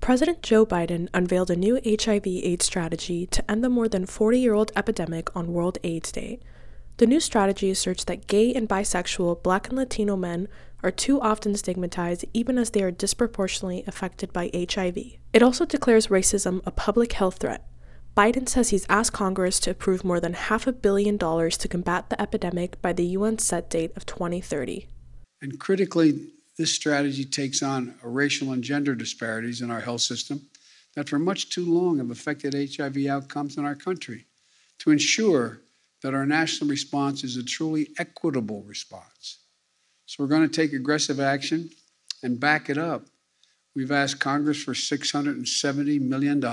President Joe Biden unveiled a new HIV/AIDS strategy to end the more than 40-year-old epidemic on World AIDS Day. The new strategy asserts that gay and bisexual Black and Latino men are too often stigmatized even as they are disproportionately affected by HIV. It also declares racism a public health threat. Biden says he's asked Congress to approve more than $500 million to combat the epidemic by the UN's set date of 2030. And critically, this strategy takes on racial and gender disparities in our health system that for much too long have affected HIV outcomes in our country to ensure that our national response is a truly equitable response. So we're going to take aggressive action and back it up. We've asked Congress for $670 million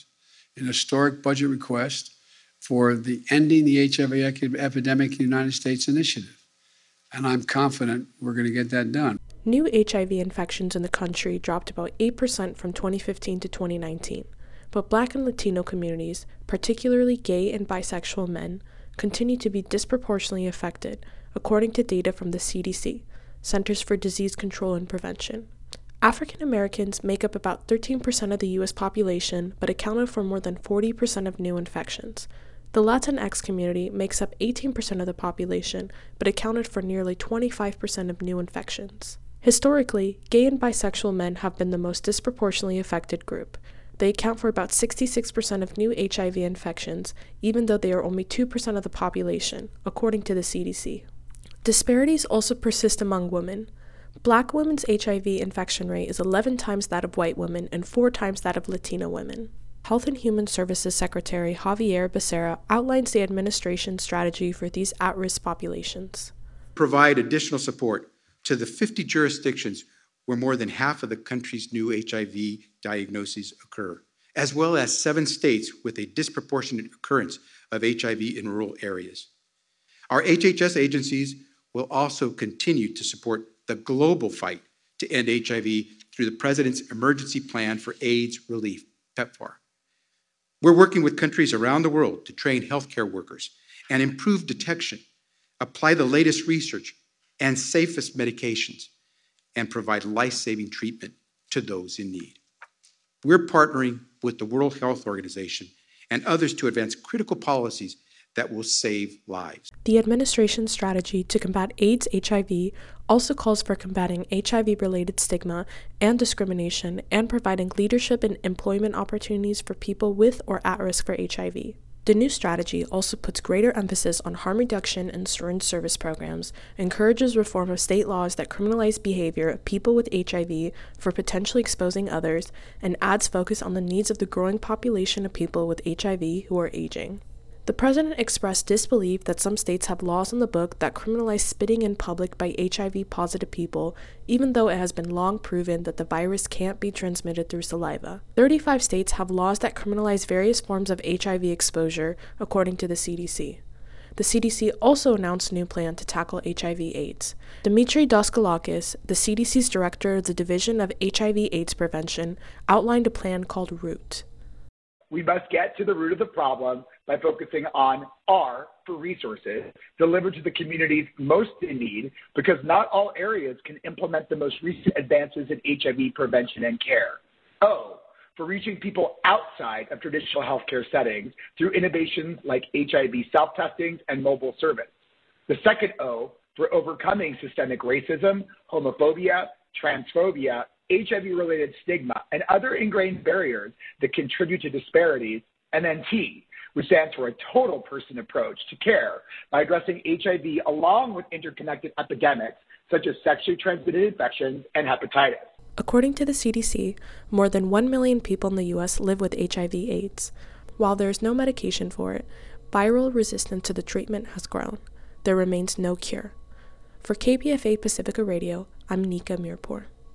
in historic budget request for the Ending the HIV Epidemic in the United States initiative. And I'm confident we're going to get that done. New HIV infections in the country dropped about 8% from 2015 to 2019, but Black and Latino communities, particularly gay and bisexual men, continue to be disproportionately affected, according to data from the CDC, Centers for Disease Control and Prevention. African Americans make up about 13% of the U.S. population, but accounted for more than 40% of new infections. The Latinx community makes up 18% of the population, but accounted for nearly 25% of new infections. Historically, gay and bisexual men have been the most disproportionately affected group. They account for about 66% of new HIV infections, even though they are only 2% of the population, according to the CDC. Disparities also persist among women. Black women's HIV infection rate is 11 times that of white women and 4 times that of Latino women. Health and Human Services Secretary Javier Becerra outlines the administration's strategy for these at-risk populations. Provide additional support to the 50 jurisdictions where more than half of the country's new HIV diagnoses occur, as well as 7 states with a disproportionate occurrence of HIV in rural areas. Our HHS agencies will also continue to support the global fight to end HIV through the President's Emergency Plan for AIDS Relief, PEPFAR. We're working with countries around the world to train healthcare workers and improve detection, apply the latest research and safest medications, and provide life-saving treatment to those in need. We're partnering with the World Health Organization and others to advance critical policies that will save lives. The administration's strategy to combat AIDS/HIV also calls for combating HIV-related stigma and discrimination and providing leadership and employment opportunities for people with or at risk for HIV. The new strategy also puts greater emphasis on harm reduction and syringe service programs, encourages reform of state laws that criminalize behavior of people with HIV for potentially exposing others, and adds focus on the needs of the growing population of people with HIV who are aging. The president expressed disbelief that some states have laws on the book that criminalize spitting in public by HIV-positive people, even though it has been long proven that the virus can't be transmitted through saliva. 35 states have laws that criminalize various forms of HIV exposure, according to the CDC. The CDC also announced a new plan to tackle HIV/AIDS. Dimitri Daskalakis, the CDC's director of the Division of HIV/AIDS Prevention, outlined a plan called ROOT. We must get to the root of the problem by focusing on R for resources delivered to the communities most in need, because not all areas can implement the most recent advances in HIV prevention and care. O for reaching people outside of traditional healthcare settings through innovations like HIV self-testing and mobile service. The second O for overcoming systemic racism, homophobia, transphobia, HIV-related stigma, and other ingrained barriers that contribute to disparities. And then T, which stands for a total person approach to care by addressing HIV along with interconnected epidemics such as sexually transmitted infections and hepatitis. According to the CDC, more than 1 million people in the U.S. live with HIV/AIDS. While there is no medication for it, viral resistance to the treatment has grown. There remains no cure. For KPFA Pacifica Radio, I'm Nika Mirpour.